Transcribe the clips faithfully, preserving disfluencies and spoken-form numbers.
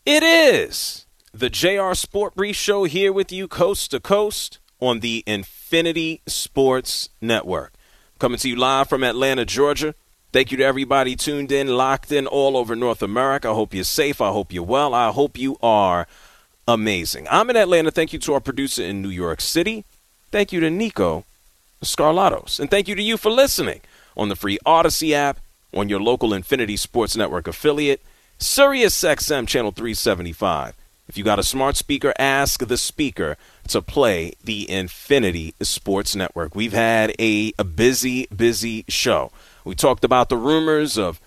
It is the J R Sport Brief Show here with you coast to coast on the Infinity Sports Network. Coming to you live from Atlanta, Georgia. Thank you to everybody tuned in, locked in all over North America. I hope you're safe. I hope you're well. I hope you are amazing. I'm in Atlanta. Thank you to our producer in New York City. Thank you to Nico Scarlatos. And thank you to you for listening on the free Odyssey app, on your local Infinity Sports Network affiliate, Sirius X M Channel three seventy-five. If you got a smart speaker, ask the speaker to play the Infinity Sports Network. We've had a, a busy, busy show. We talked about the rumors of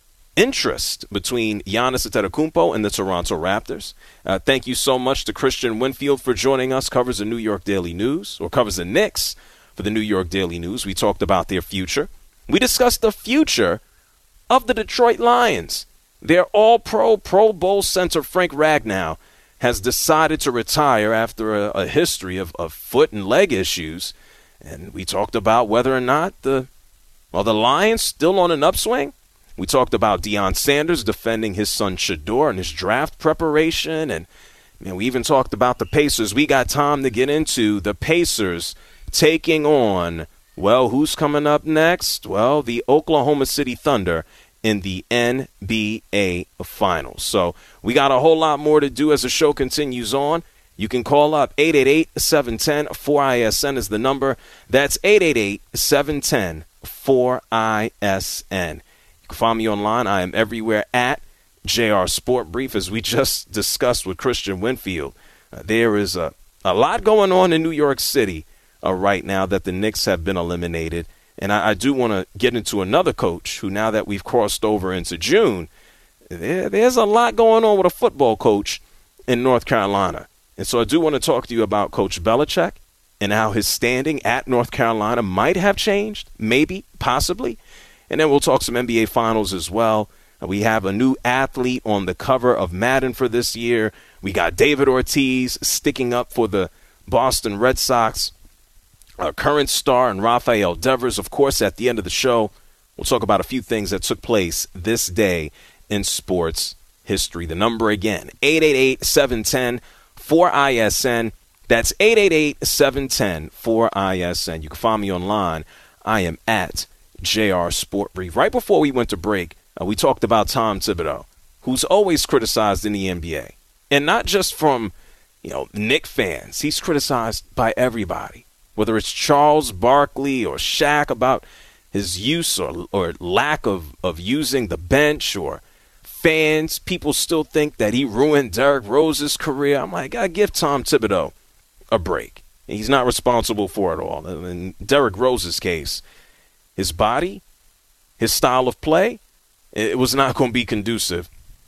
interest between Giannis Antetokounmpo and the Toronto Raptors. Uh, thank you so much to Christian Winfield for joining us, covers the New York Daily News, or covers the Knicks for the New York Daily News. We talked about their future. We discussed the future of the Detroit Lions. Their all-pro, Pro Bowl center Frank Ragnow has decided to retire after a, a history of, of foot and leg issues. And we talked about whether or not the, well, the Lions still on an upswing. We talked about Deion Sanders defending his son Shedeur and his draft preparation. And man, we even talked about the Pacers. We got time to get into the Pacers taking on, well, who's coming up next? Well, the Oklahoma City Thunder in the N B A Finals. So we got a whole lot more to do as the show continues on. You can call up eight eight eight, seven one zero, four I S N is the number. That's eight eight eight, seven one zero, four I S N. You can find me online. I am everywhere at J R Sport Brief, as we just discussed with Christian Winfield. Uh, there is a, a lot going on in New York City uh, right now that the Knicks have been eliminated. And I, I do want to get into another coach who, now that we've crossed over into June, there, there's a lot going on with a football coach in North Carolina. And so I do want to talk to you about Coach Belichick and how his standing at North Carolina might have changed, maybe, possibly. And then we'll talk some N B A Finals as well. We have a new athlete on the cover of Madden for this year. We got David Ortiz sticking up for the Boston Red Sox. Our current star and Rafael Devers, of course, at the end of the show, we'll talk about a few things that took place this day in sports history. The number again, eight eight eight, seven one zero, four I S N. That's eight eight eight, seven one zero, four I S N. You can find me online. I am at J R Sport Brief. Right before we went to break, uh, we talked about Tom Thibodeau, who's always criticized in the N B A. And not just from, you know, Knicks fans. He's criticized by everybody. Whether it's Charles Barkley or Shaq about his use or or lack of, of using the bench, or fans, people still think that he ruined Derrick Rose's career. I'm like, I give Tom Thibodeau a break. He's not responsible for it all. In Derrick Rose's case, his body, his style of play, it was not going to be conducive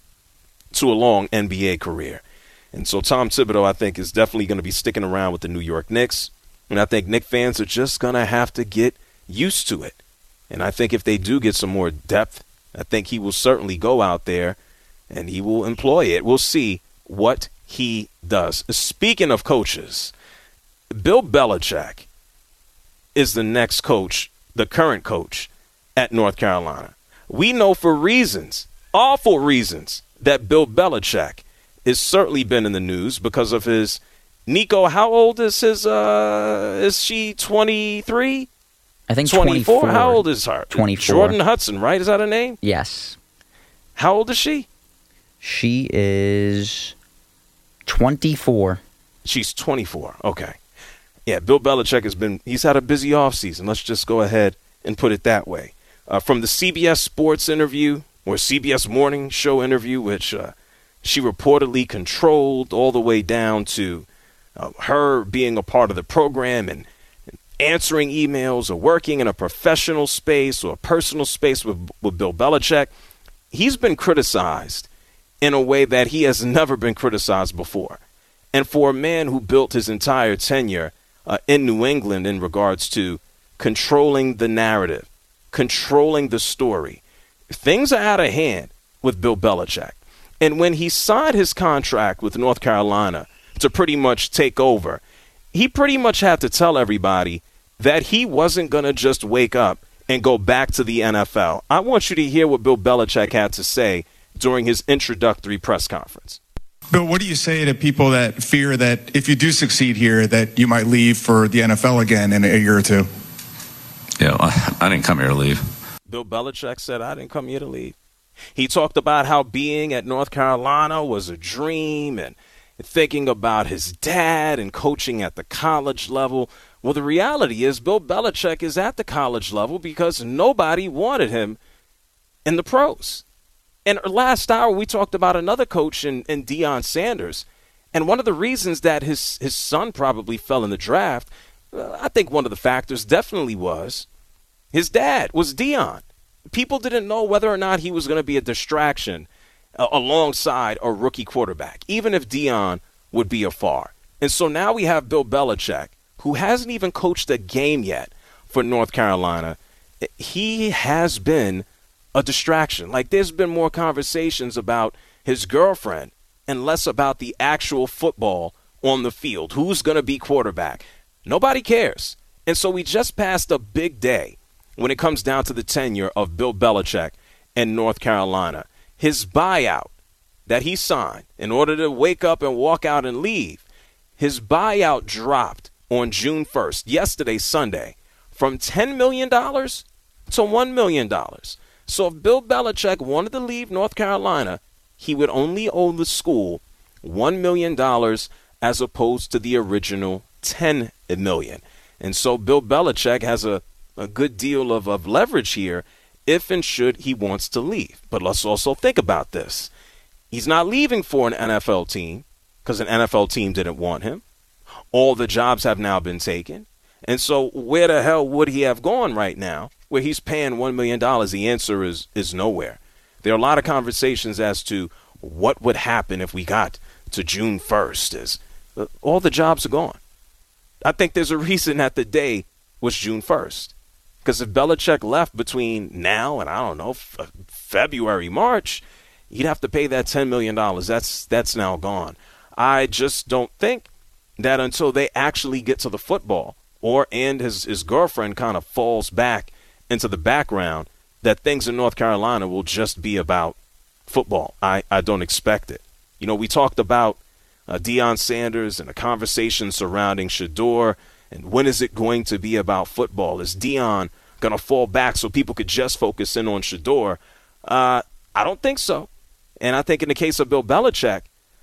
to a long N B A career. And so Tom Thibodeau, I think, is definitely going to be sticking around with the New York Knicks. And I think Knicks fans are just going to have to get used to it. And I think if they do get some more depth, I think he will certainly go out there and he will employ it. We'll see what he does. Speaking of coaches, Bill Belichick is the next coach, the current coach at North Carolina. We know for reasons, awful reasons, that Bill Belichick has certainly been in the news because of his Nico, how old is his, uh, is she twenty-three? I think twenty-four. twenty-four. How old is her? twenty-four. Jordan Hudson, right? Is that her name? Yes. How old is she? She is twenty-four. She's twenty-four. Okay. Yeah, Bill Belichick has been, he's had a busy offseason. Let's just go ahead and put it that way. Uh, from the C B S Sports interview, or C B S Morning Show interview, which uh, she reportedly controlled, all the way down to Uh, her being a part of the program and, and answering emails or working in a professional space or a personal space with, with Bill Belichick, he's been criticized in a way that he has never been criticized before. And for a man who built his entire tenure uh, in New England in regards to controlling the narrative, controlling the story, things are out of hand with Bill Belichick. And when he signed his contract with North Carolina to pretty much take over, he pretty much had to tell everybody that he wasn't going to just wake up and go back to the N F L. I want you to hear what Bill Belichick had to say during his introductory press conference. Bill, what do you say to people that fear that if you do succeed here, that you might leave for the N F L again in a year or two? Yeah, I, I didn't come here to leave. Bill Belichick said, I didn't come here to leave. He talked about how being at North Carolina was a dream and thinking about his dad and coaching at the college level. Well, the reality is Bill Belichick is at the college level because nobody wanted him in the pros. And last hour, we talked about another coach in, in Deion Sanders. And one of the reasons that his, his son probably fell in the draft, uh, I think one of the factors definitely was his dad was Deion. People didn't know whether or not he was going to be a distraction uh, alongside a rookie quarterback, even if Deion would be afar. And so now we have Bill Belichick, who hasn't even coached a game yet for North Carolina. He has been a distraction. Like, there's been more conversations about his girlfriend and less about the actual football on the field. Who's going to be quarterback? Nobody cares. And so we just passed a big day when it comes down to the tenure of Bill Belichick in North Carolina. His buyout that he signed in order to wake up and walk out and leave, his buyout dropped on June first, yesterday, Sunday, from ten million dollars to one million dollars. So if Bill Belichick wanted to leave North Carolina, he would only owe the school one million dollars as opposed to the original ten million dollars. And so Bill Belichick has a, a good deal of, of leverage here if and should he wants to leave. But let's also think about this. He's not leaving for an N F L team because an N F L team didn't want him. All the jobs have now been taken. And so where the hell would he have gone right now where he's paying one million dollars? The answer is is nowhere. There are a lot of conversations as to what would happen if we got to June first. Is uh, all the jobs are gone. I think there's a reason that the day was June first. Because if Belichick left between now and, I don't know, f- February, March, you'd have to pay that ten million dollars. That's that's now gone. I just don't think that until they actually get to the football or and his, his girlfriend kind of falls back into the background, that things in North Carolina will just be about football. I, I don't expect it. You know, we talked about uh, Deion Sanders and the conversation surrounding Shedeur, and when is it going to be about football? Is Deion going to fall back so people could just focus in on Shedeur? Uh, I don't think so. And I think in the case of Bill Belichick,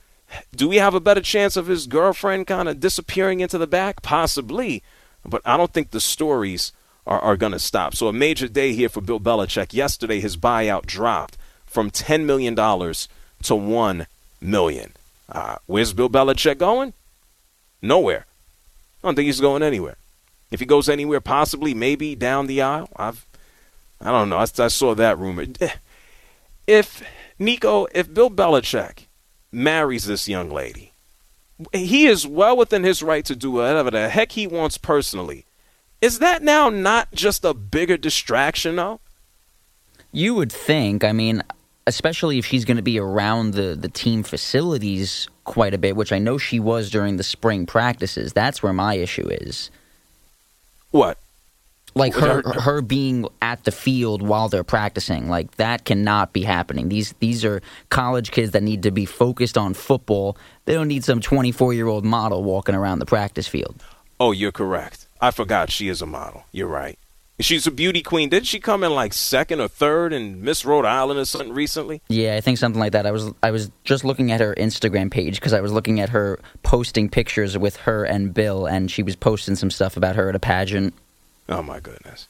do we have a better chance of his girlfriend kind of disappearing into the back? Possibly. But I don't think the stories are, are going to stop. So a major day here for Bill Belichick. Yesterday, his buyout dropped from ten million dollars to one million dollars. Uh, where's Bill Belichick going? Nowhere. I don't think he's going anywhere. If he goes anywhere, possibly, maybe down the aisle. I've, I don't know. I, I saw that rumor. If, Nico, if Bill Belichick marries this young lady, he is well within his right to do whatever the heck he wants personally. Is that now not just a bigger distraction, though? You would think. I mean, especially if she's going to be around the, the team facilities quite a bit, which I know she was during the spring practices. That's where my issue is. What? Like her her being at the field while they're practicing. Like, that cannot be happening. These these are college kids that need to be focused on football. They don't need some twenty-four-year-old model walking around the practice field. Oh, you're correct. I forgot she is a model. You're right. She's a beauty queen. Didn't she come in like second or third in Miss Rhode Island or something recently? Yeah, I think something like that. I was I was just looking at her Instagram page because I was looking at her posting pictures with her and Bill, and she was posting some stuff about her at a pageant. Oh, my goodness.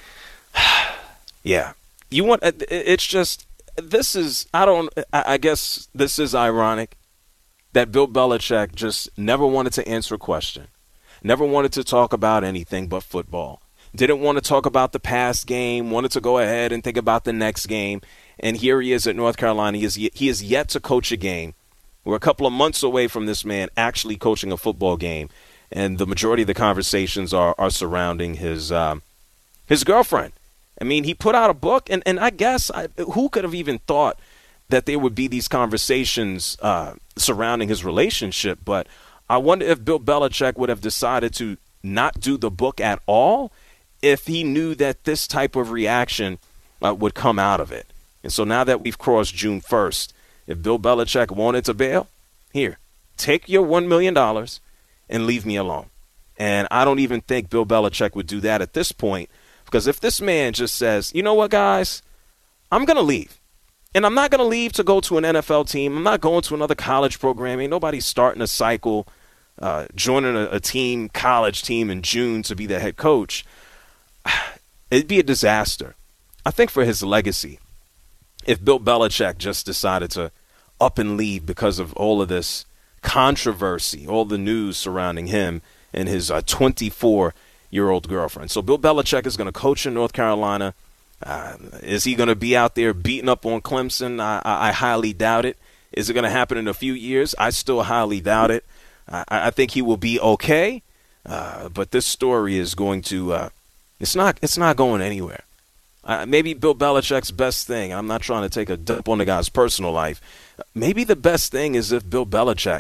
Yeah. You want, it's just, this is, I don't, I guess this is ironic that Bill Belichick just never wanted to answer a question, never wanted to talk about anything but football, didn't want to talk about the past game, wanted to go ahead and think about the next game. And here he is at North Carolina. He is, he is yet to coach a game. We're a couple of months away from this man actually coaching a football game. And the majority of the conversations are, are surrounding his um, his girlfriend. I mean, he put out a book, and, and I guess I, who could have even thought that there would be these conversations uh, surrounding his relationship? But I wonder if Bill Belichick would have decided to not do the book at all if he knew that this type of reaction uh, would come out of it. And so now that we've crossed June first, if Bill Belichick wanted to bail, here, take your one million dollars and leave me alone. And I don't even think Bill Belichick would do that at this point, because if this man just says, you know what, guys, I'm going to leave. And I'm not going to leave to go to an N F L team. I'm not going to another college program. Ain't nobody starting a cycle, uh, joining a, a team, college team in June to be the head coach. It'd be a disaster. I think for his legacy, if Bill Belichick just decided to up and leave because of all of this controversy, all the news surrounding him and his uh, twenty-four-year-old girlfriend. So Bill Belichick is going to coach in North Carolina. Uh, is he going to be out there beating up on Clemson? I, I, I highly doubt it. Is it going to happen in a few years? I still highly doubt it. I, I think he will be okay, uh, but this story is going to uh, – it's not it's not going anywhere. Uh, maybe Bill Belichick's best thing – I'm not trying to take a dump on the guy's personal life. Maybe the best thing is if Bill Belichick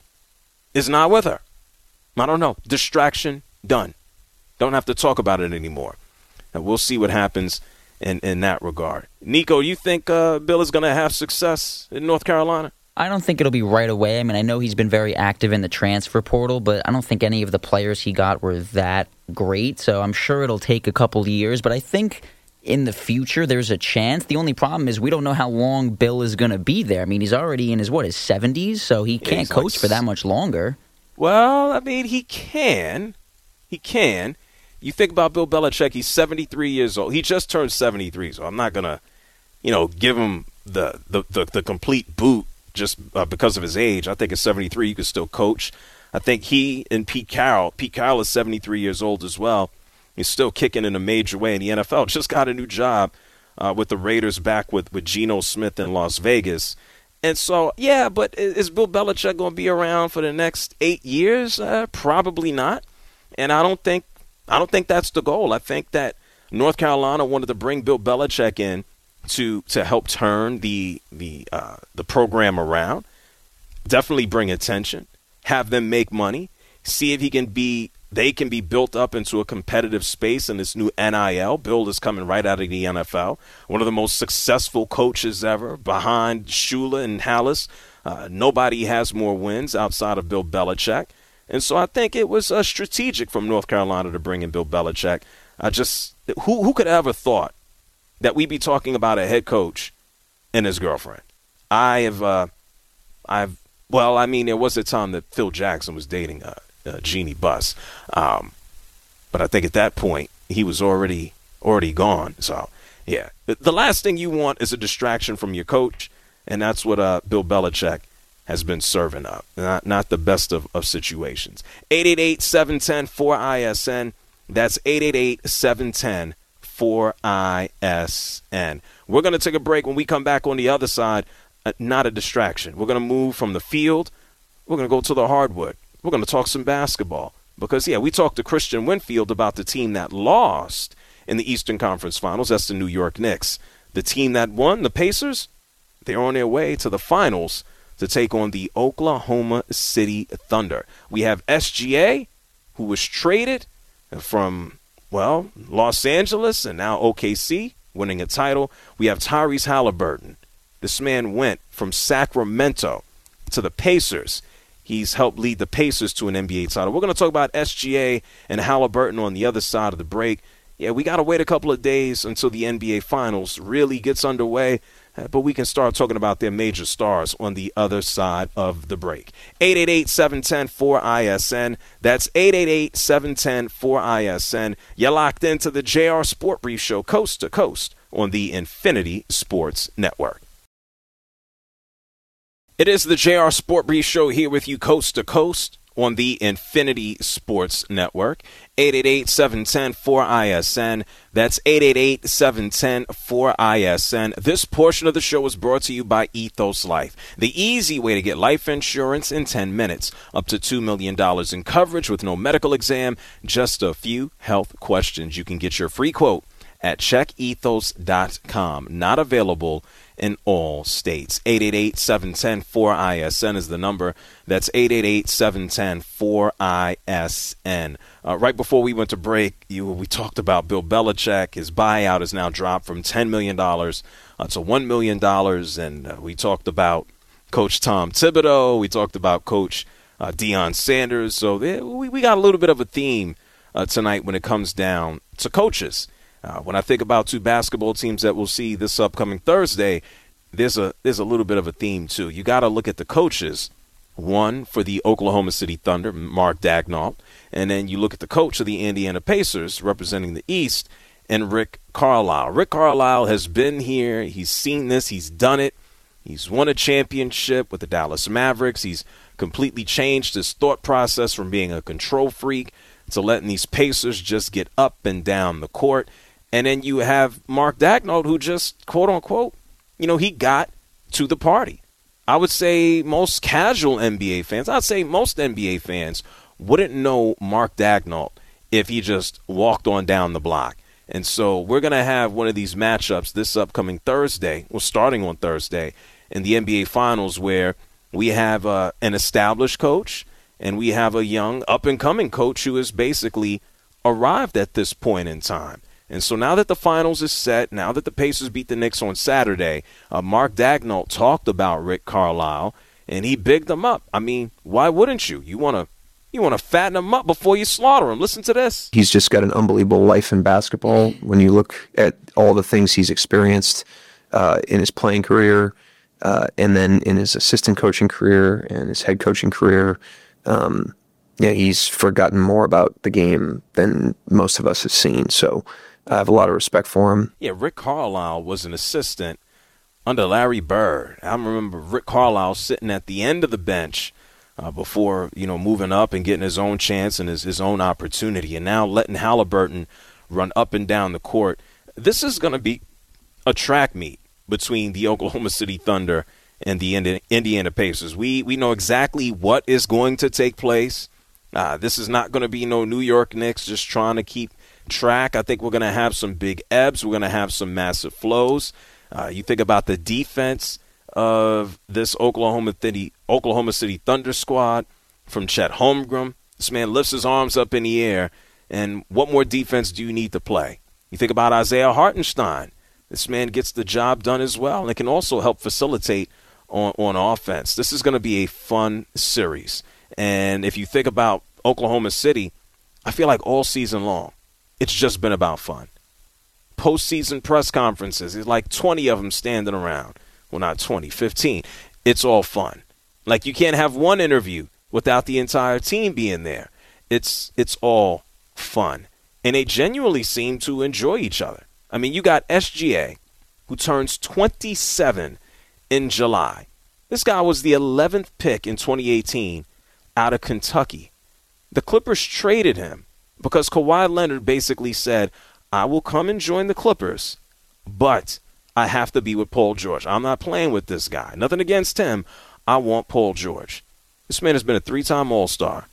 is not with her. I don't know. Distraction, done. Don't have to talk about it anymore. And we'll see what happens in, in that regard. Nico, you think uh, Bill is going to have success in North Carolina? I don't think it'll be right away. I mean, I know he's been very active in the transfer portal, but I don't think any of the players he got were that great. So I'm sure it'll take a couple of years. But I think in the future there's a chance. The only problem is we don't know how long Bill is going to be there. I mean, he's already in his, what, his seventies? So he can't yeah, coach like, for that much longer. Well, I mean, he can. He can. You think about Bill Belichick, he's seventy-three years old. He just turned seventy-three, so I'm not going to, you know, give him the, the, the, the complete boot just uh, because of his age. I think at seventy-three, you could still coach. I think he and Pete Carroll, Pete Carroll is seventy-three years old as well. He's still kicking in a major way in the N F L. Just got a new job uh, with the Raiders back with, with Geno Smith in Las Vegas. And so, yeah, but is Bill Belichick going to be around for the next eight years? Uh, probably not. And I don't think I don't think that's the goal. I think that North Carolina wanted to bring Bill Belichick in to to help turn the the uh, the program around. Definitely bring attention, have them make money, see if he can be they can be built up into a competitive space in this new N I L. Bill is coming right out of the N F L, one of the most successful coaches ever, behind Shula and Hallis. Uh, nobody has more wins outside of Bill Belichick. And so I think it was uh, strategic from North Carolina to bring in Bill Belichick. I just who who could ever thought that we'd be talking about a head coach and his girlfriend? I have, uh, I've well, I mean, there was a time that Phil Jackson was dating uh, uh, Jeannie Buss, um, but I think at that point he was already already gone. So yeah, the last thing you want is a distraction from your coach, and that's what uh, Bill Belichick has been serving up. Not not the best of, of situations. eight eight eight, seven one zero, four I S N. That's eight eight eight, seven one zero, four I S N. We're going to take a break. When we come back on the other side, uh, not a distraction. We're going to move from the field. We're going to go to the hardwood. We're going to talk some basketball. Because, yeah, we talked to Christian Winfield about the team that lost in the Eastern Conference Finals. That's the New York Knicks. The team that won, the Pacers, they're on their way to the finals to take on the Oklahoma City Thunder. We have S G A, who was traded from, well, Los Angeles and now O K C, winning a title. We have Tyrese Halliburton. This man went from Sacramento to the Pacers. He's helped lead the Pacers to an N B A title. We're going to talk about S G A and Halliburton on the other side of the break. Yeah, we got to wait a couple of days until the N B A Finals really gets underway. But we can start talking about their major stars on the other side of the break. eight eight eight, seven one zero, four I S N. That's eight eight eight, seven one zero, four I S N. You're locked into the J R Sport Brief Show, coast to coast, on the Infinity Sports Network. It is the J R Sport Brief Show here with you, coast to coast, on the Infinity Sports Network. eight eight eight, seven one zero, four I S N. That's eight eight eight, seven one zero, four I S N. This portion of the show is brought to you by Ethos Life, the easy way to get life insurance in ten minutes. Up to two million dollars in coverage with no medical exam, just a few health questions. You can get your free quote at check ethos dot com. Not available in all states. eight eight eight, seven one zero, four I S N is the number. That's eight eight eight, seven one zero, four I S N. Uh, right before we went to break, you, we talked about Bill Belichick. His buyout has now dropped from ten million dollars uh, to one million dollars. And uh, we talked about Coach Tom Thibodeau. We talked about Coach uh, Deion Sanders. So there, we, we got a little bit of a theme uh, tonight when it comes down to coaches. Uh, when I think about two basketball teams that we'll see this upcoming Thursday, there's a there's a little bit of a theme too. You got to look at the coaches. One for the Oklahoma City Thunder, Mark Daigneault, and then you look at the coach of the Indiana Pacers representing the East, and Rick Carlisle. Rick Carlisle has been here. He's seen this. He's done it. He's won a championship with the Dallas Mavericks. He's completely changed his thought process from being a control freak to letting these Pacers just get up and down the court. And then you have Mark Daigneault, who just, quote unquote, you know, he got to the party. I would say most casual N B A fans, I'd say most N B A fans wouldn't know Mark Daigneault if he just walked on down the block. And so we're going to have one of these matchups this upcoming Thursday, well, starting on Thursday, in the N B A Finals, where we have uh, an established coach and we have a young up-and-coming coach who has basically arrived at this point in time. And so now that the finals is set, now that the Pacers beat the Knicks on Saturday, uh, Mark Daigneault talked about Rick Carlisle, and he bigged him up. I mean, why wouldn't you? You want to you want to fatten him up before you slaughter him. Listen to this. He's just got an unbelievable life in basketball. When you look at all the things he's experienced uh, in his playing career, uh, and then in his assistant coaching career and his head coaching career, um, yeah, he's forgotten more about the game than most of us have seen. So I have a lot of respect for him. Yeah, Rick Carlisle was an assistant under Larry Bird. I remember Rick Carlisle sitting at the end of the bench uh, before, you know, moving up and getting his own chance and his, his own opportunity, and now letting Halliburton run up and down the court. This is going to be a track meet between the Oklahoma City Thunder and the Indiana Pacers. We, we know exactly what is going to take place. Uh, this is not going to be no New York Knicks just trying to keep track. I think we're going to have some big ebbs. We're going to have some massive flows. Uh, you think about the defense of this Oklahoma City, Oklahoma City Thunder squad from Chet Holmgren. This man lifts his arms up in the air. And what more defense do you need to play? You think about Isaiah Hartenstein. This man gets the job done as well, and it can also help facilitate on, on offense. This is going to be a fun series. And if you think about Oklahoma City, I feel like all season long, it's just been about fun. Postseason press conferences, there's like twenty of them standing around. Well, not twenty, fifteen. It's all fun. Like you can't have one interview without the entire team being there. It's it's all fun. And they genuinely seem to enjoy each other. I mean, you got S G A, who turns twenty-seven in July. This guy was the eleventh pick in twenty eighteen out of Kentucky. The Clippers traded him because Kawhi Leonard basically said, I will come and join the Clippers, but I have to be with Paul George. I'm not playing with this guy. Nothing against him. I want Paul George. This man has been a three-time All-Star.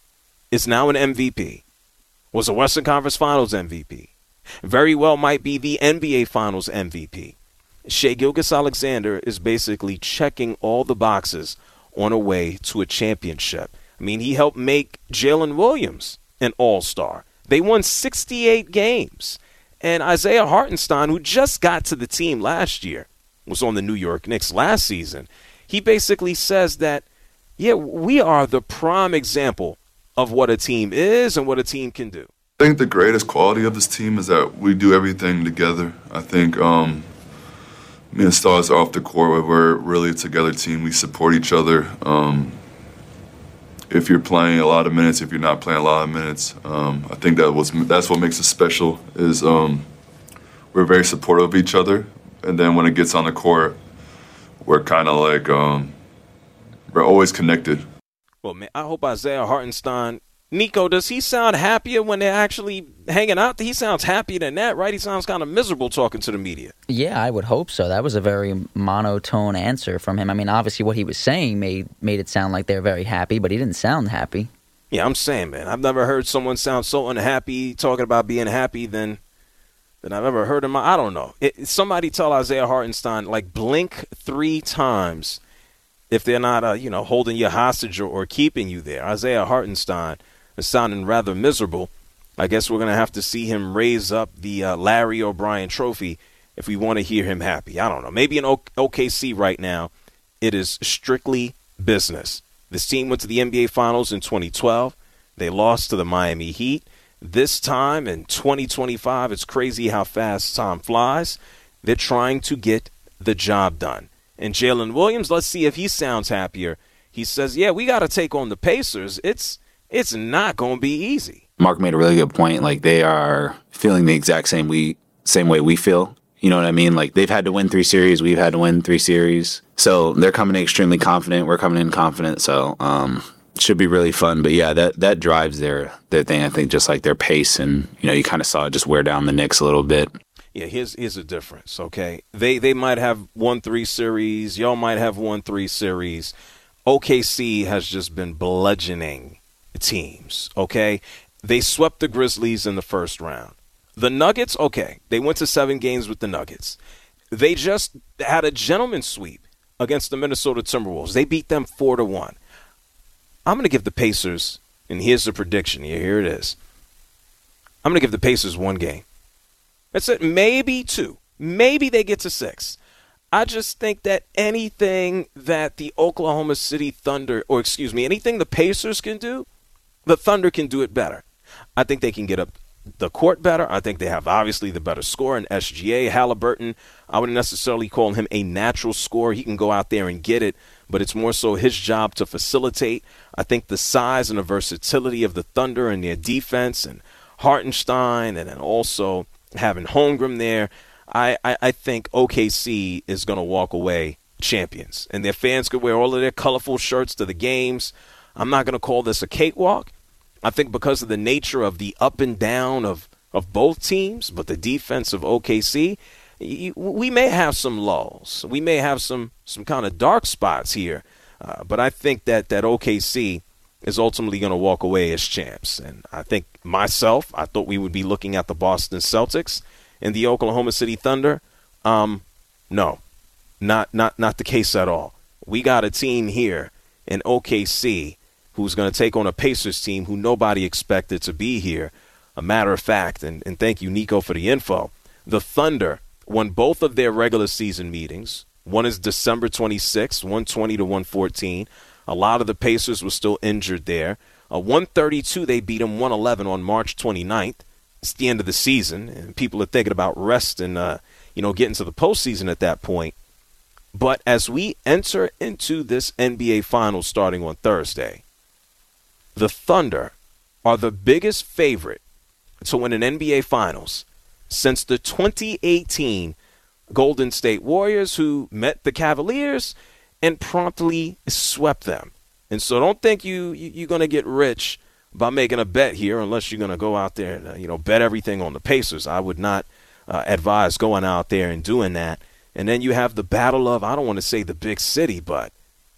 Is now an M V P. Was a Western Conference Finals M V P. Very well might be the N B A Finals M V P. Shai Gilgeous-Alexander is basically checking all the boxes on a way to a championship. I mean, he helped make Jalen Williams an all-star. They won sixty-eight games. And Isaiah Hartenstein, who just got to the team last year, was on the New York Knicks last season. He basically says that, yeah, we are the prime example of what a team is and what a team can do. I think the greatest quality of this team is that we do everything together. I think um, me and Stars are off the court, we're really a together team. We support each other. Um, if you're playing a lot of minutes, if you're not playing a lot of minutes, um, I think that was that's what makes us special. Is um, we're very supportive of each other, and then when it gets on the court, we're kind of like um, we're always connected. Well, man, I hope Isaiah Hartenstein. Nico, does he sound happier when they're actually hanging out? He sounds happier than that, right? He sounds kind of miserable talking to the media. Yeah, I would hope so. That was a very monotone answer from him. I mean, obviously what he was saying made made it sound like they're very happy, but he didn't sound happy. Yeah, I'm saying, man, I've never heard someone sound so unhappy talking about being happy than than I've ever heard in my, I don't know. It, somebody tell Isaiah Hartenstein, like, blink three times if they're not, uh, you know, holding you hostage or, or keeping you there. Isaiah Hartenstein is sounding rather miserable. I guess we're going to have to see him raise up the uh, Larry O'Brien trophy if we want to hear him happy. I don't know. Maybe in o- OKC right now, it is strictly business. This team went to the N B A Finals in twenty twelve. They lost to the Miami Heat. This time in twenty twenty-five, it's crazy how fast time flies. They're trying to get the job done. And Jalen Williams, let's see if he sounds happier. He says, yeah, we got to take on the Pacers. It's it's not going to be easy. Mark made a really good point. Like, they are feeling the exact same we same way we feel. You know what I mean? Like, they've had to win three series. We've had to win three series. So they're coming in extremely confident. We're coming in confident. So um, it should be really fun. But, yeah, that that drives their, their thing, I think, just like their pace. And, you know, you kind of saw it just wear down the Knicks a little bit. Yeah, here's here's a difference, okay? They they might have won three series. Y'all might have won three series. O K C has just been bludgeoning teams, okay? They swept the Grizzlies in the first round. The Nuggets, okay, they went to seven games with the Nuggets. They just had a gentleman's sweep against the Minnesota Timberwolves. They beat them four to one. I'm going to give the Pacers, and here's the prediction here. Here it is. I'm going to give the Pacers one game. That's it. Maybe two. Maybe they get to six. I just think that anything that the Oklahoma City Thunder, or excuse me, anything the Pacers can do, the Thunder can do it better. I think they can get up the court better. I think they have obviously the better scorer in S G A. Halliburton, I wouldn't necessarily call him a natural scorer. He can go out there and get it, but it's more so his job to facilitate. I think the size and the versatility of the Thunder and their defense and Hartenstein and then also having Holmgren there, I, I, I think O K C is going to walk away champions. And their fans could wear all of their colorful shirts to the games. I'm not going to call this a cakewalk. I think because of the nature of the up and down of, of both teams, but the defense of O K C, we may have some lulls. We may have some, some kind of dark spots here. Uh, but I think that, that O K C is ultimately going to walk away as champs. And I think myself, I thought we would be looking at the Boston Celtics and the Oklahoma City Thunder. Um, no, not not not the case at all. We got a team here in O K C who's going to take on a Pacers team who nobody expected to be here. A matter of fact, and, and thank you, Nico, for the info, the Thunder won both of their regular season meetings. One is December twenty-sixth, one twenty to one fourteen. A lot of the Pacers were still injured there. Uh, one thirty-two, they beat them one eleven on March twenty-ninth. It's the end of the season, and people are thinking about rest and, uh, you know, getting to the postseason at that point. But as we enter into this N B A Finals starting on Thursday, the Thunder are the biggest favorite to win an N B A Finals since the twenty eighteen Golden State Warriors, who met the Cavaliers and promptly swept them. And so don't think you, you, you're going to get rich by making a bet here unless you're going to go out there and, uh, you know, bet everything on the Pacers. I would not uh, advise going out there and doing that. And then you have the battle of, I don't want to say the big city, but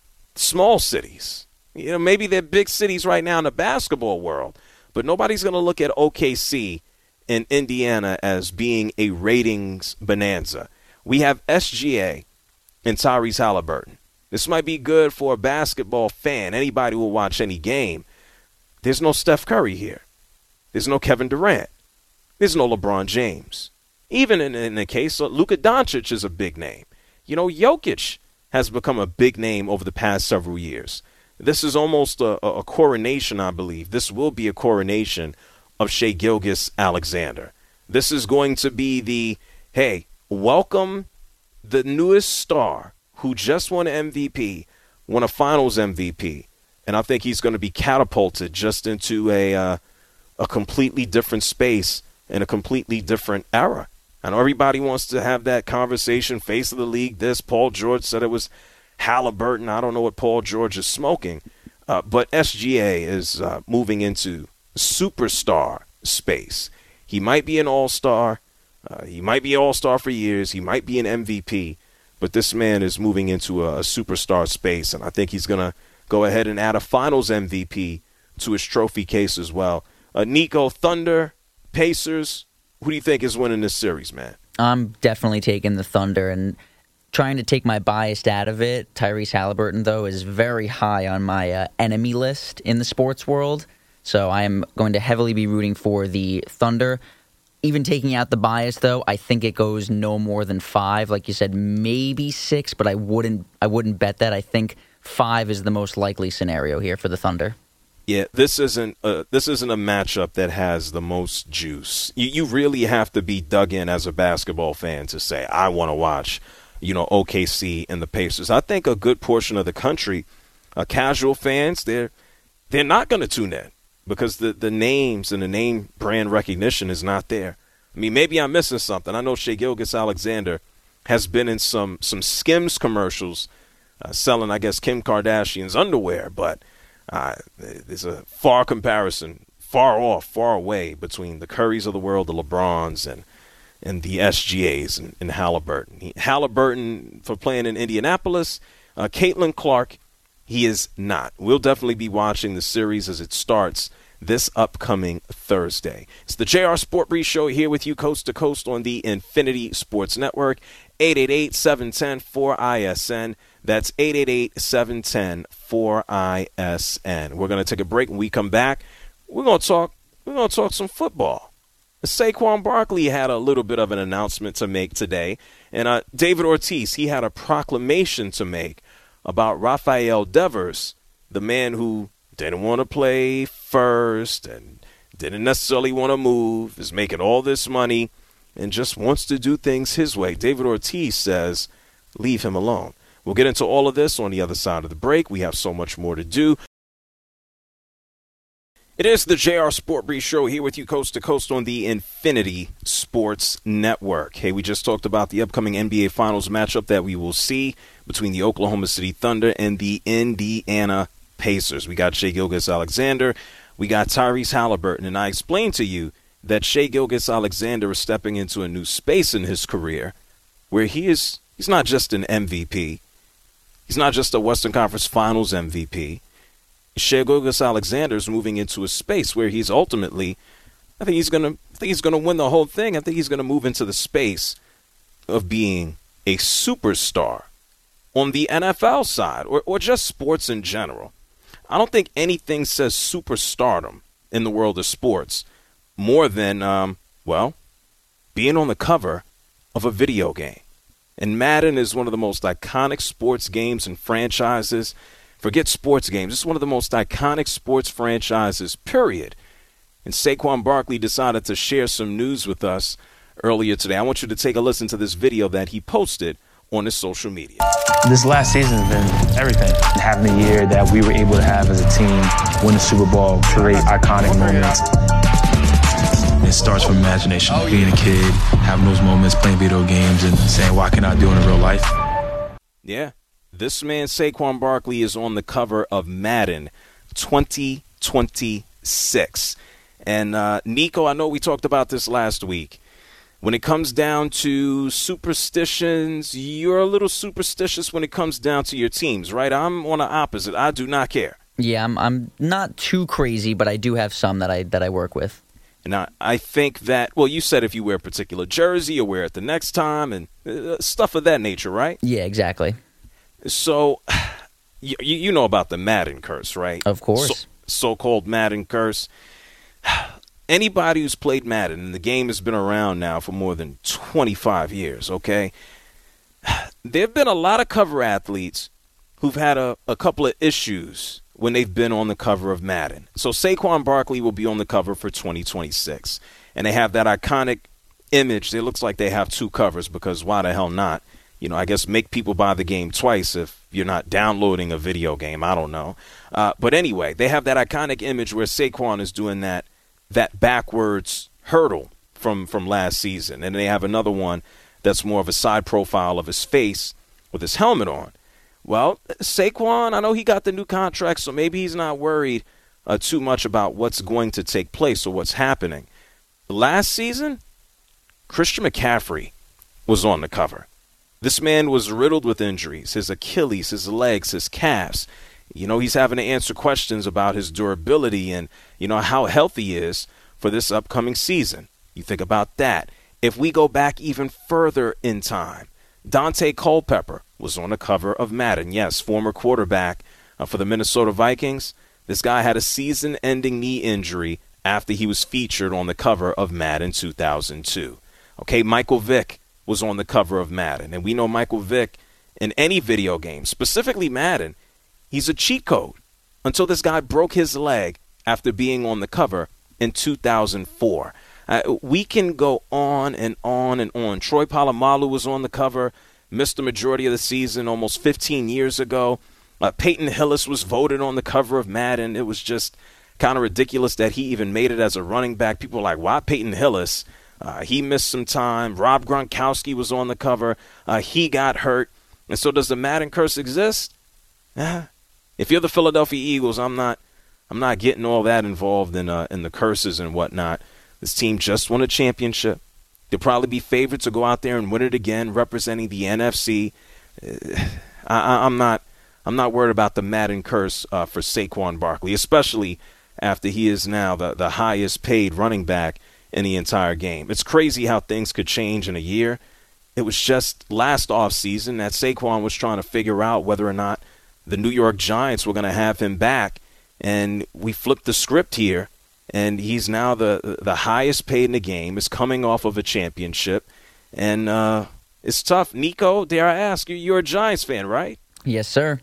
small cities. You know, maybe they're big cities right now in the basketball world, but nobody's going to look at O K C in Indiana as being a ratings bonanza. We have S G A and Tyrese Halliburton. This might be good for a basketball fan, anybody who will watch any game. There's no Steph Curry here. There's no Kevin Durant. There's no LeBron James. Even in, in the case of Luka Doncic is a big name. You know, Jokic has become a big name over the past several years. This is almost a, a coronation, I believe. This will be a coronation of Shai Gilgeous-Alexander. This is going to be the, hey, welcome the newest star who just won an M V P, won a Finals M V P, and I think he's going to be catapulted just into a uh, a completely different space and a completely different era. I know everybody wants to have that conversation, face of the league, this. Paul George said it was Halliburton. I don't know what Paul George is smoking, uh, but S G A is uh, moving into superstar space. He might be an all-star. Uh, he might be an all-star for years. He might be an M V P. But this man is moving into a, a superstar space, and I think he's going to go ahead and add a Finals M V P to his trophy case as well. Uh, Nico, Thunder, Pacers, who do you think is winning this series, man? I'm definitely taking the Thunder, and trying to take my bias out of it. Tyrese Halliburton, though, is very high on my uh, enemy list in the sports world, so I am going to heavily be rooting for the Thunder. even taking out the bias, though, I think it goes no more than five. Like you said, maybe six, but I wouldn't I wouldn't bet that. I think five is the most likely scenario here for the Thunder. Yeah, this isn't a, this isn't a matchup that has the most juice. You you really have to be dug in as a basketball fan to say, I want to watch, you know, O K C and the Pacers. I think a good portion of the country, uh, casual fans, they're they're not going to tune in because the, the names and the name brand recognition is not there. I mean, maybe I'm missing something. I know Shai Gilgeous-Alexander has been in some some Skims commercials uh, selling, I guess, Kim Kardashian's underwear, but Uh, there's a far comparison, far off, far away between the Currys of the world, the LeBrons, and and the S G As and, and Halliburton. He, Halliburton for playing in Indianapolis. Uh, Caitlin Clark, he is not. We'll definitely be watching the series as it starts this upcoming Thursday. It's the J R Sport Brief Show here with you coast to coast on the Infinity Sports Network. eight eight eight, seven one zero, four I S N. That's eight eight eight, seven one zero, four I S N. We're going to take a break. When we come back, we're going to talk we're going to talk some football. Saquon Barkley had a little bit of an announcement to make today, and uh, David Ortiz, he had a proclamation to make about Rafael Devers, the man who didn't want to play first and didn't necessarily want to move, is making all this money and just wants to do things his way. David Ortiz says, leave him alone. We'll get into all of this on the other side of the break. We have so much more to do. It is the J R Sport Brief Show here with you coast to coast on the Infinity Sports Network. Hey, we just talked about the upcoming N B A Finals matchup that we will see between the Oklahoma City Thunder and the Indiana Pacers. We got Shai Gilgeous-Alexander. We got Tyrese Halliburton. And I explained to you that Shai Gilgeous-Alexander is stepping into a new space in his career where he is he's not just an M V P. He's not just a Western Conference Finals M V P. Shai Gilgeous-Alexander is moving into a space where he's ultimately, I think he's gonna, I think he's gonna win the whole thing. I think he's gonna move into the space of being a superstar on the N F L side, or, or just sports in general. I don't think anything says superstardom in the world of sports more than, um, well, being on the cover of a video game. And Madden is one of the most iconic sports games and franchises. Forget sports games. It's one of the most iconic sports franchises, period. And Saquon Barkley decided to share some news with us earlier today. I want you to take a listen to this video that he posted on his social media. This last season has been everything. Having the year that we were able to have as a team, win the Super Bowl, create iconic moments. It starts from imagination, being a kid, having those moments, playing video games, and saying, what can I do in real life? Yeah. This man, Saquon Barkley, is on the cover of Madden twenty twenty-six. And, uh, Nico, I know we talked about this last week. When it comes down to superstitions, you're a little superstitious when it comes down to your teams, right? I'm on the opposite. I do not care. Yeah, I'm I'm not too crazy, but I do have some that I that I work with. And I, I think that, well, you said if you wear a particular jersey, you'll wear it the next time and uh, stuff of that nature, right? Yeah, exactly. So, you, you know about the Madden curse, right? Of course. So, so-called Madden curse. Anybody who's played Madden, and the game has been around now for more than twenty-five years, okay? There have been a lot of cover athletes who've had a, a couple of issues when they've been on the cover of Madden. So Saquon Barkley will be on the cover for twenty twenty-six. And they have that iconic image. It looks like they have two covers because why the hell not? You know, I guess make people buy the game twice if you're not downloading a video game. I don't know. Uh, but anyway, they have that iconic image where Saquon is doing that that backwards hurdle from, from last season. And they have another one that's more of a side profile of his face with his helmet on. Well, Saquon, I know he got the new contract, so maybe he's not worried uh, too much about what's going to take place or what's happening. Last season, Christian McCaffrey was on the cover. This man was riddled with injuries, his Achilles, his legs, his calves. You know, he's having to answer questions about his durability and, you know, how healthy he is for this upcoming season. You think about that. If we go back even further in time, Dante Culpepper was on the cover of Madden. Yes, former quarterback uh, for the Minnesota Vikings. This guy had a season-ending knee injury after he was featured on the cover of Madden two thousand two. Okay, Michael Vick was on the cover of Madden, and we know Michael Vick in any video game, specifically Madden, he's a cheat code until this guy broke his leg after being on the cover in two thousand four. Uh, we can go on and on and on. Troy Polamalu was on the cover, missed the majority of the season almost fifteen years ago. Uh, Peyton Hillis was voted on the cover of Madden. It was just kind of ridiculous that he even made it as a running back. People were like, why Peyton Hillis? Uh, he missed some time. Rob Gronkowski was on the cover. Uh, he got hurt. And so does the Madden curse exist? Uh, if you're the Philadelphia Eagles, I'm not I'm not getting all that involved in uh, in the curses and whatnot. This team just won a championship. They'll probably be favored to go out there and win it again, representing the N F C. Uh, I, I'm not I'm not worried about the Madden curse uh, for Saquon Barkley, especially after he is now the, the highest paid running back in the entire game. It's crazy how things could change in a year. It was just last offseason that Saquon was trying to figure out whether or not the New York Giants were going to have him back. And we flipped the script here, and he's now the the highest paid in the game, is coming off of a championship. And uh, it's tough. Nico, dare I ask you, you're a Giants fan, right? Yes, sir.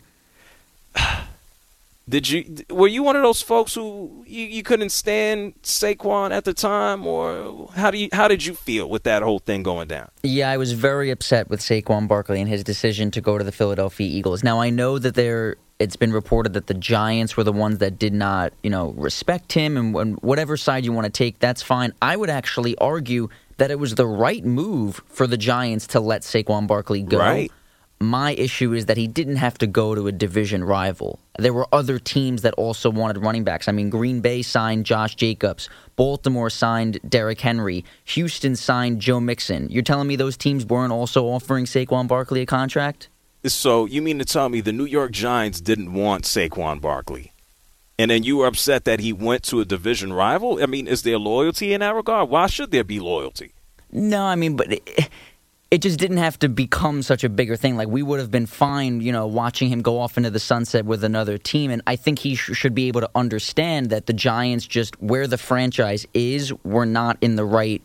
Did you were you one of those folks who you, you couldn't stand Saquon at the time, or how do you how did you feel with that whole thing going down? Yeah, I was very upset with Saquon Barkley and his decision to go to the Philadelphia Eagles. Now I know that there it's been reported that the Giants were the ones that did not, you know, respect him, and, and whatever side you want to take, that's fine. I would actually argue that it was the right move for the Giants to let Saquon Barkley go. Right. My issue is that he didn't have to go to a division rival. There were other teams that also wanted running backs. I mean, Green Bay signed Josh Jacobs. Baltimore signed Derrick Henry. Houston signed Joe Mixon. You're telling me those teams weren't also offering Saquon Barkley a contract? So you mean to tell me the New York Giants didn't want Saquon Barkley, and then you were upset that he went to a division rival? I mean, is there loyalty in that regard? Why should there be loyalty? No, I mean, but... It, It just didn't have to become such a bigger thing. Like, we would have been fine, you know, watching him go off into the sunset with another team. And I think he sh- should be able to understand that the Giants, just where the franchise is, we're not in the right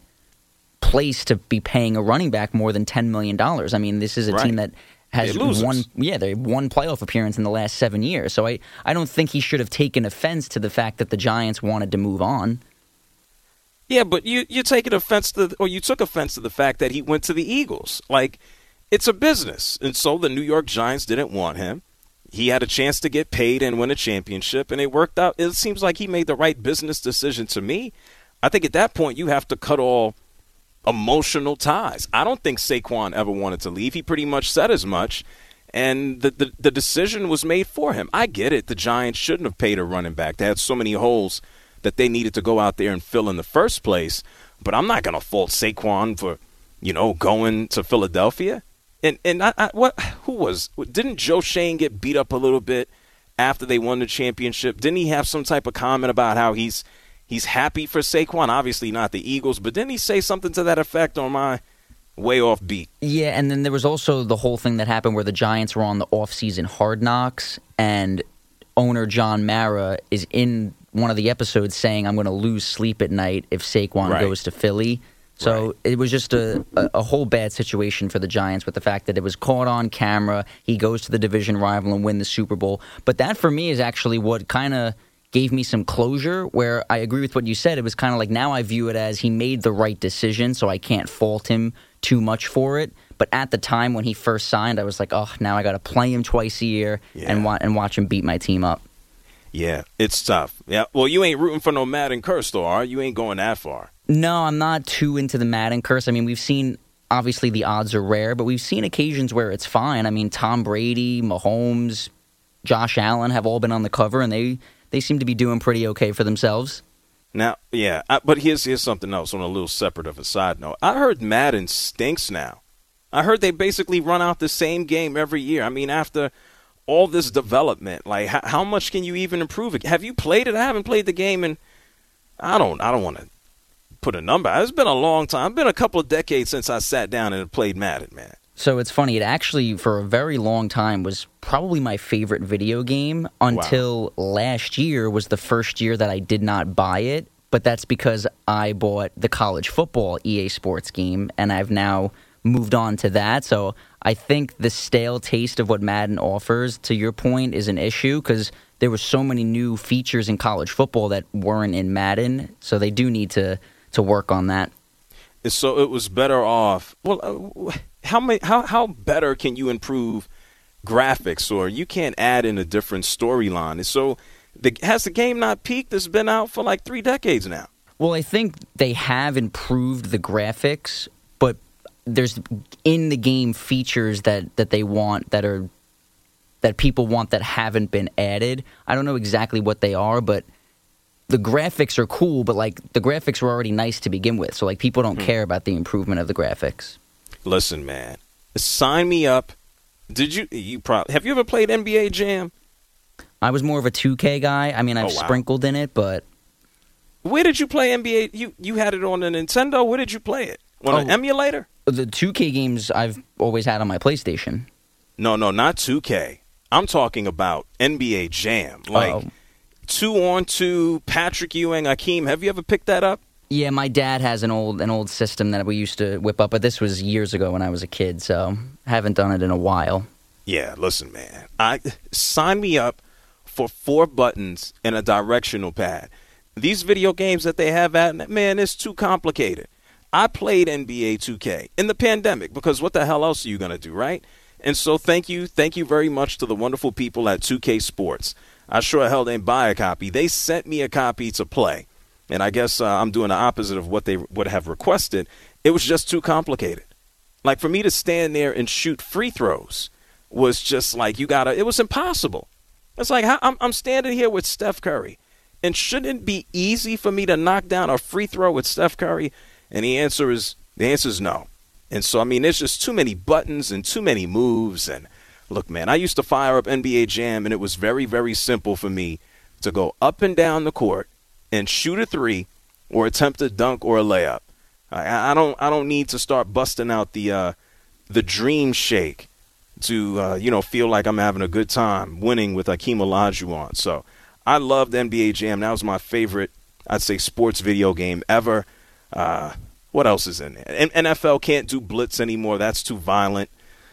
place to be paying a running back more than ten million dollars. I mean, this is a right. team that has one, yeah, they one playoff appearance in the last seven years. So I, I don't think he should have taken offense to the fact that the Giants wanted to move on. Yeah, but you, you're taking offense to, or you took offense to the fact that he went to the Eagles. Like, it's a business. And so the New York Giants didn't want him. He had a chance to get paid and win a championship, and it worked out. It seems like he made the right business decision to me. I think at that point you have to cut all emotional ties. I don't think Saquon ever wanted to leave. He pretty much said as much, and the, the, the decision was made for him. I get it. The Giants shouldn't have paid a running back. They had so many holes that they needed to go out there and fill in the first place. But I'm not going to fault Saquon for, you know, going to Philadelphia. And and I, I, what who was didn't Joe Shane get beat up a little bit after they won the championship? Didn't he have some type of comment about how he's he's happy for Saquon? Obviously not the Eagles, but didn't he say something to that effect, or am I way off beat? Yeah, and then there was also the whole thing that happened where the Giants were on the offseason Hard Knocks, and owner John Mara is in one of the episodes saying, I'm going to lose sleep at night if Saquon right. goes to Philly. So right. it was just a, a, a whole bad situation for the Giants with the fact that it was caught on camera. He goes to the division rival and win the Super Bowl. But that, for me, is actually what kind of gave me some closure, where I agree with what you said. It was kind of like, now I view it as he made the right decision, so I can't fault him too much for it. But at the time when he first signed, I was like, oh, now I got to play him twice a year yeah. and, wa- and watch him beat my team up. Yeah, it's tough. Yeah, well, you ain't rooting for no Madden curse, though, are you? You ain't going that far. No, I'm not too into the Madden curse. I mean, we've seen, obviously the odds are rare, but we've seen occasions where it's fine. I mean, Tom Brady, Mahomes, Josh Allen have all been on the cover, and they, they seem to be doing pretty okay for themselves. Now, yeah, I, but here's here's something else on a little separate of a side note. I heard Madden stinks now. I heard they basically run out the same game every year. I mean, after all this development, like how, how much can you even improve it? Have you played it? I haven't played the game, and I don't I don't want to put a number. It's been a long time. It's been a couple of decades since I sat down and played Madden, man. So it's funny. It actually, for a very long time, was probably my favorite video game until wow. last year was the first year that I did not buy it. but that's because I bought the college football E A Sports game, and I've now moved on to that. So I think the stale taste of what Madden offers, to your point, is an issue because there were so many new features in college football that weren't in Madden. So they do need to, to work on that. So it was better off. Well, uh, how many, how how better can you improve graphics, or you can't add in a different storyline? So the, has the game not peaked? It's been out for like three decades now. Well, I think they have improved the graphics, but there's in the game features that, that they want that are that people want that haven't been added. I don't know exactly what they are, but the graphics are cool, but like the graphics were already nice to begin with. So like people don't hmm. care about the improvement of the graphics. Listen, man, sign me up. Did you you probably have you ever played N B A Jam? I was more of a two K guy. I mean, I've oh, wow. sprinkled in it, but where did you play N B A? You you had it on the Nintendo. Where did you play it? On oh, an emulator? The two K games I've always had on my PlayStation. No, no, not two K. I'm talking about N B A Jam. Like oh. two on two, Patrick Ewing, Hakeem. Have you ever picked that up? Yeah, my dad has an old an old system that we used to whip up, but this was years ago when I was a kid, so haven't done it in a while. Yeah, listen, man. I sign me up for four buttons and a directional pad. These video games that they have at, man, it's too complicated. I played N B A two K in the pandemic because what the hell else are you going to do, right? And so thank you, thank you very much to the wonderful people at two K Sports. I sure hell didn't buy a copy. They sent me a copy to play. And I guess uh, I'm doing the opposite of what they would have requested. It was just too complicated. Like for me to stand there and shoot free throws was just like, you got to, it was impossible. It's like I'm, I'm standing here with Steph Curry. And shouldn't it be easy for me to knock down a free throw with Steph Curry? And the answer is, the answer is no. And so, I mean, there's just too many buttons and too many moves. And look, man, I used to fire up N B A Jam, and it was very, very simple for me to go up and down the court and shoot a three or attempt a dunk or a layup. I, I don't I don't need to start busting out the uh, the dream shake to, uh, you know, feel like I'm having a good time winning with Hakeem Olajuwon. So I loved N B A Jam. That was my favorite, I'd say, sports video game ever. Uh, what else is in there? N F L can't do blitz anymore. That's too violent.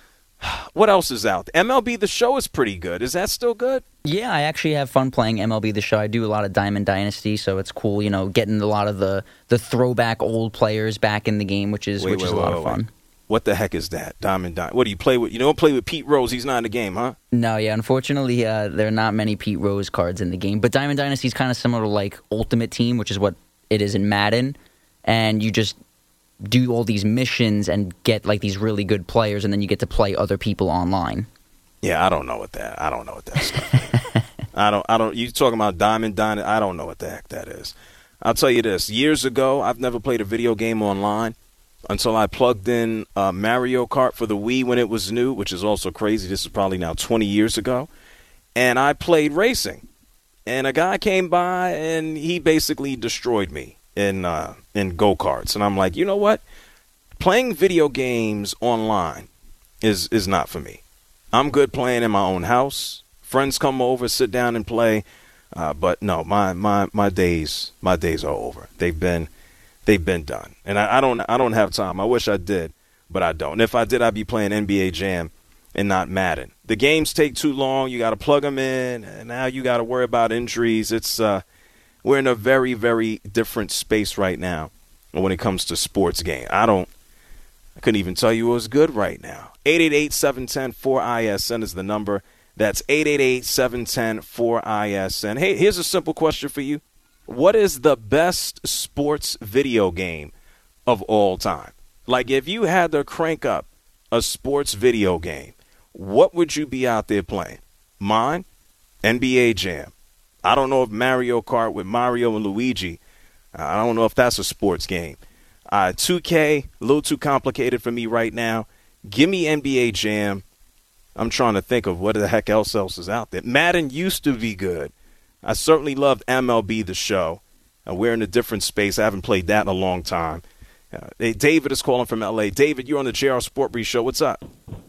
What else is out there? M L B The Show is pretty good. Is that still good? Yeah, I actually have fun playing M L B The Show. I do a lot of Diamond Dynasty, so it's cool, you know, getting a lot of the, the throwback old players back in the game, which is wait, which wait, is a wait, lot wait, of fun. Wait. What the heck is that? Diamond Dynasty. What do you play with? You don't play with Pete Rose. He's not in the game, huh? No, yeah. Unfortunately, uh, there are not many Pete Rose cards in the game. But Diamond Dynasty is kind of similar to like Ultimate Team, which is what it is in Madden. And you just do all these missions and get like these really good players, and then you get to play other people online. Yeah, I don't know what that. I don't know what that stuff. I don't. I don't. You talking about Diamond Dynasty? I don't know what the heck that is. I'll tell you this. Years ago, I've never played a video game online until I plugged in uh, Mario Kart for the Wii when it was new, which is also crazy. This is probably now twenty years ago, and I played racing, and a guy came by and he basically destroyed me in uh, in go-karts. And I'm like, you know what? Playing video games online is is not for me. I'm good playing in my own house. Friends come over, sit down and play. Uh, but no, my, my, my days my days are over. They've been they've been done. And I, I don't I don't have time. I wish I did, but I don't. And if I did, I'd be playing N B A Jam and not Madden. The games take too long. You got to plug them in, and now you got to worry about injuries. It's uh We're in a very, very different space right now when it comes to sports game. I don't, I couldn't even tell you it was good right now. eight eight eight, seven one zero, four I S N is the number. That's eight eight eight, seven one zero, four I S N. Hey, here's a simple question for you. What is the best sports video game of all time? Like if you had to crank up a sports video game, what would you be out there playing? Mine? N B A Jam. I don't know if Mario Kart with Mario and Luigi, I don't know if that's a sports game. Uh, two K, a little too complicated for me right now. Give me N B A Jam. I'm trying to think of what the heck else else is out there. Madden used to be good. I certainly loved M L B The Show. Uh, we're in a different space. I haven't played that in a long time. Uh, hey, David is calling from L A. David, you're on the J R Sport Brief Show. What's up?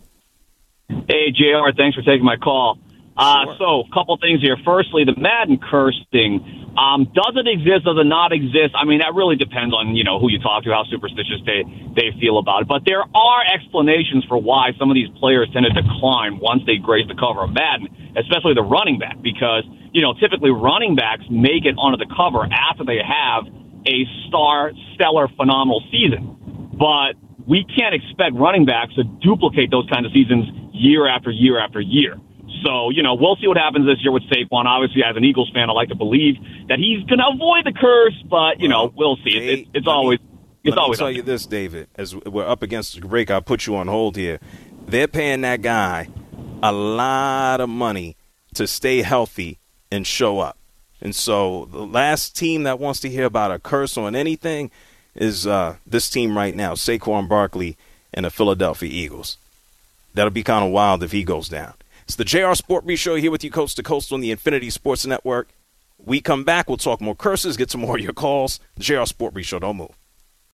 Hey, J R, thanks for taking my call. Uh, sure. So, a couple things here. Firstly, the Madden curse thing. Um, does it exist? Does it not exist? I mean, that really depends on, you know, who you talk to, how superstitious they, they feel about it. But there are explanations for why some of these players tend to decline once they grace the cover of Madden, especially the running back, because, you know, typically running backs make it onto the cover after they have a star, stellar, phenomenal season. But we can't expect running backs to duplicate those kind of seasons year after year after year. So, you know, we'll see what happens this year with Saquon. Obviously, as an Eagles fan, I like to believe that he's going to avoid the curse, but, you well, know, we'll see. It, it, it's always it's let always. Let me tell you this, David, as we're up against the break, I'll put you on hold here. They're paying that guy a lot of money to stay healthy and show up. And so the last team that wants to hear about a curse on anything is uh, this team right now, Saquon Barkley and the Philadelphia Eagles. That'll be kind of wild if he goes down. It's the J R Sport Brief Show here with you coast to coast on the Infinity Sports Network. We come back, we'll talk more curses, get some more of your calls. The J R Sport Brief Show, don't move.